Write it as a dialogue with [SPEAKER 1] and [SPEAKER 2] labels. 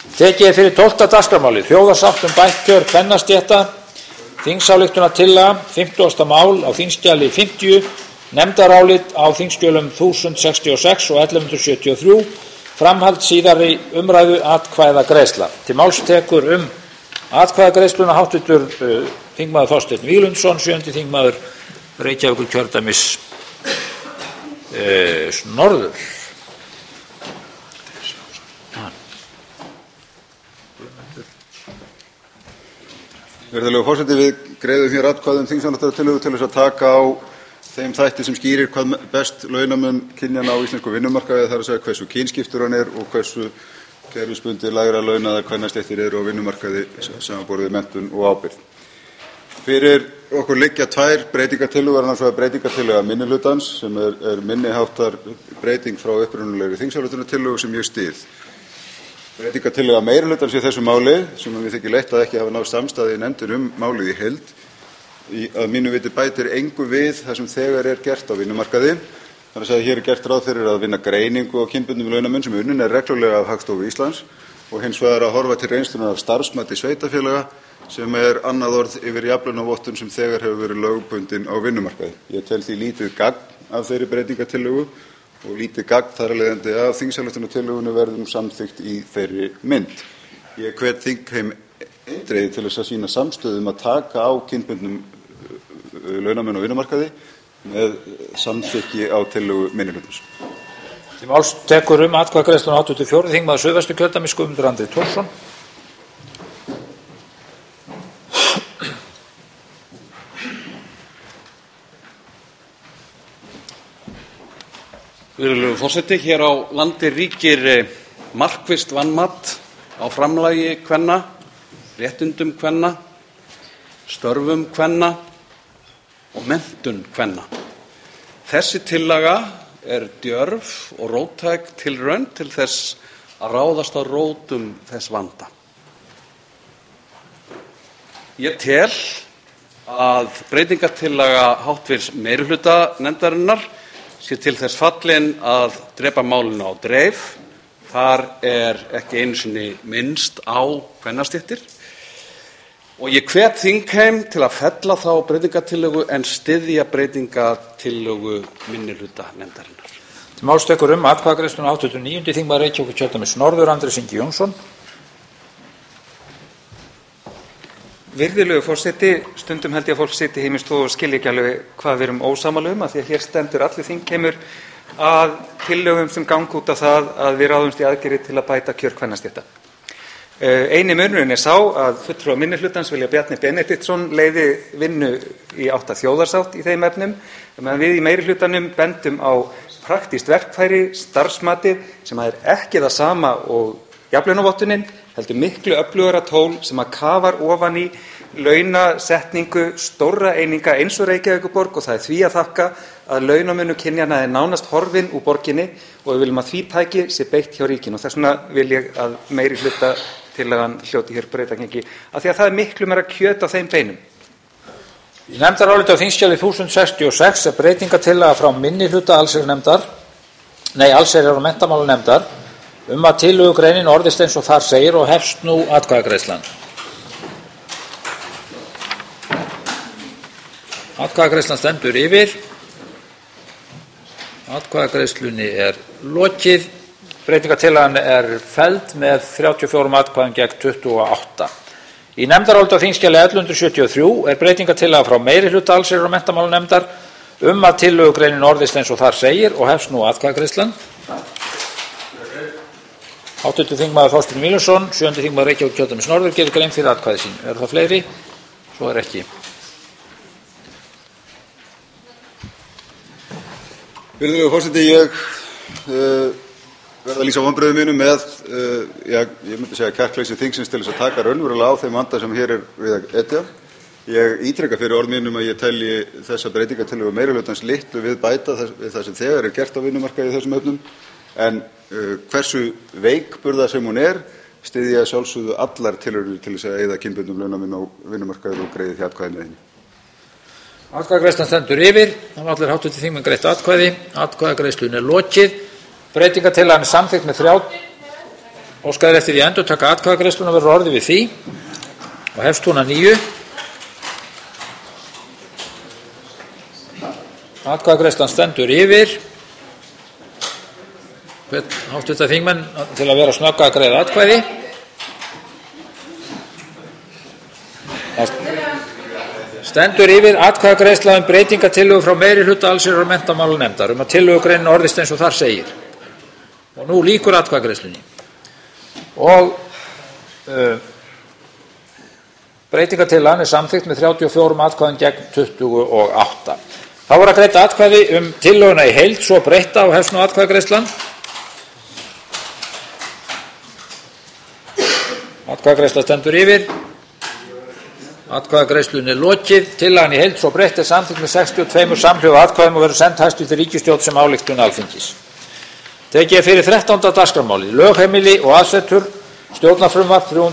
[SPEAKER 1] Tekið fyrir 12. dagskrármálið, þjóðarsátt bætt kjör kvennastétta, þingsályktunartillaga, 50. mál á þingskjali 50, nefndarálit á þingskjölum 1066 og 1173, framhald síðari umræðu atkvæðagreiðsla. Til máls tekur atkvæðagreiðsluna háttvirtur þingmaður Þorsteinn Víglundsson, 7. þingmaður Reykjavíkurkjördæmis norður.
[SPEAKER 2] Virðulegur forseti, við greiðum hér atkvæði þingsályktunartillögu til þess að taka á þeim þætti sem skýrir hvað best launamun kynjanna á íslensku vinnumarkaði, það er að segja hversu kynskiptur hann er og hversu kerfisbundið lægra launaðar kvennastéttir eru á vinnumarkaði samanborið við menntun og ábyrgð. Fyrir okkur liggja tvær breytingartillögur, annars vegar breytingartillaga minnihlutans sem er minniháttar breyting frá upprunalegri þingsályktunartillögu sem ég styð. Breytingartillaga meirihlutans í þessu máli, sem við þykir leitt að ekki hafa náð samstaði í nefndin málið í heild, að mínu viti bætir engu við það sem þegar er gert á vinnumarkaði. Þannig að hér er gert ráð fyrir að vinna greiningu á kynbundnum launamun sem unnin er reglulega af Hagstofu Íslands og hins vegar að horfa til reynslunnar af starfsmati sveitarfélaga sem er annað orð yfir jafnlaunavottun sem þegar hefur verið lögbundin á vinnumarkaði. Ég tel því lítið gagn af þeirri breytingartillögu og lítið gagn þar af leiðandi að þingsályktunartillögunni verður samþykkt í þeirri mynd. Ég hvet þingheim eindregið til þess að sýna samstöðu að taka á kynbundnum launamun á vinnumarkaði með samþykki á tillögu minnihlutans.
[SPEAKER 1] Til máls tekur atkvæðagreiðsluna 84. þingmaður Suðvesturkjördæmis Guðmundur Andri Thorsson.
[SPEAKER 3] Virðulegur forseti, hér á landi ríkir markvisst vanmat á framlagi kvenna, réttindum kvenna, störfum kvenna og menntun kvenna. Þessi tillaga er djörf og róttæk tilraun til þess að ráðast á rótum þess vanda. Ég tel að breytingartillaga háttvirts meirihluta nefndarinnar sé til þess fallin að drepa málinu á dreif. Þar er ekki einu sinni minnst á kvennastéttir og ég hvet þingheim til að fella þá breytingartillögu en styðja breytingartillögu minnihluta nefndarinnar.
[SPEAKER 1] Til máls tekur atkvæðagreiðsluna 89. þingmaður Reykjavíkurkjördæmis norður Andrés Ingi Jónsson.
[SPEAKER 4] Virðulegur forseti, stundum held ég að fólk sitji heima í stofu og skilji ekki alveg hvað við erum ósammála af því að hér stendur allir þingheimur að tillögum sem ganga út á það að við ráðumst í aðgerðir til að bæta kjör kvennastétta. Eini munurinn er sá að fulltrúar minnihlutans vilja Bjarni Benediktsson leiði vinnu í átt að þjóðarsátt í þeim efnum, meðan við í meirihlutanum bendum á praktískt verkfæri, starfsmatið, sem er ekki það sama og jafnlaunavottunin, heldur miklu öflugara tól sem að kafar ofan í launasetningu stórra eininga eins og Reykjavíkurborg og það er því að þakka að launamunur kynjanna er nánast horfinn úr borginni og við viljum að því tæki sé beitt hjá ríkinu og þess vegna vil ég að meirihluta tillagan hljóti hér breytingargengi af því að það er miklu meira kjöt á þeim beinum.
[SPEAKER 1] Í nefndaráliti á þingskjali 1066 er breytingartillaga frá minnihluta allsherjar- og menntamálanefndar að tillögugreinin orðist eins og þar segir og hefst nú atkvæðagreiðslan. Atkvæðagreiðslan stendur yfir. Atkvæðagreiðslunni er lokið. Breytingartillagan er felld með 34 atkvæðum gegn 28. Í nefndaráliti á þingskjali 1173 er breytingartillaga frá meirihluta allsherjar- og menntamálanefndar að tillögugreinin orðist eins og þar segir og hefst nú atkvæðagreiðslan. Háttvirtur þingmaður Þorsteinn Víglundsson, 7. þingmaður Reykjavíkurkjördæmis norður, gerir grein fyrir atkvæði sín. Eru það fleiri? Svo er ekki.
[SPEAKER 2] Virðulegur forseti, ég verð að lýsa vonbrigðum mínum með, ég myndi segja kjarkleysi þingsins til þess að taka raunverulega á þeim vanda sem hér er við að etja. Ég ítreka fyrir orð mínum að ég telji þessa breytingartillögu meirihlutans litlu við bæta við það sem þegar er gert á vinnumarkaði í þessum efnum, en hversu veikburða sem hún er, styðja sjálfsögðu allar tilraunir til þess að eyða kynbundnum launamun á vinnumarkaði og greiði því atkvæði með henni.
[SPEAKER 1] Atkvæðagreiðslan stendur yfir. Það var allir háttvirtir þingmenn greitt atkvæði. Atkvæðagreiðslunni er lokið. Breytingartillagan er samþykkt með Óskað er eftir því að endurtaka atkvæðagreiðsluna, verður orðið við því og hefst hún að nýju. Atkvæðagreiðslan stendur yfir. Háttvirta þingmenn til að vera snögga að greiða atkvæði. Stendur yfir atkvæðagreiðsla breytingatillögu frá meirihluta allsherjar- og menntamálanefndar að tillögugreinin orðist eins og þar segir. Og nú lýkur atkvæðagreiðslunni. Og breytingartillagan er samþykkt með 34 atkvæðum gegn 28. Þá er að greidda atkvæði tillöguna í heild svo breytta og hefst nú atkvæðagreiðslan. Atkvæðagreiðsla stendur yfir. Atkvæðagreiðslunni er lokið. Tillagan í heild svo breytt er samþykkt með 62 samhljóða atkvæðum og verður send hæstvirtri ríkisstjórn sem ályktun Alþingis. Tekið er fyrir 13. dagskrármálið, lögheimili og aðsetur, stjórnarfrumvarp